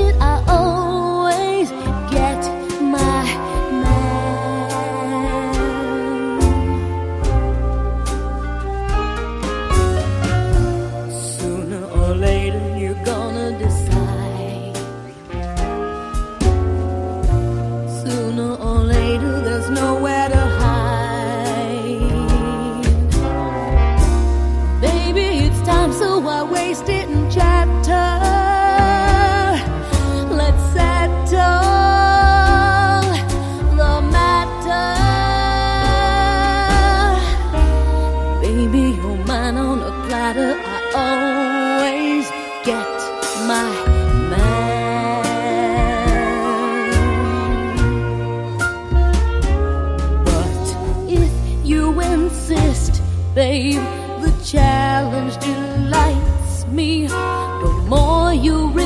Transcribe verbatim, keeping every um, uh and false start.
it, I always get my man. Sooner or later you're gonna decide. Sooner or later there's nowhere to hide. Baby, it's time, so I waste it in chatter. Let's settle the matter. Baby, you're mine on a platter. I always get my man. But if you insist, babe, the challenge delights me. The more you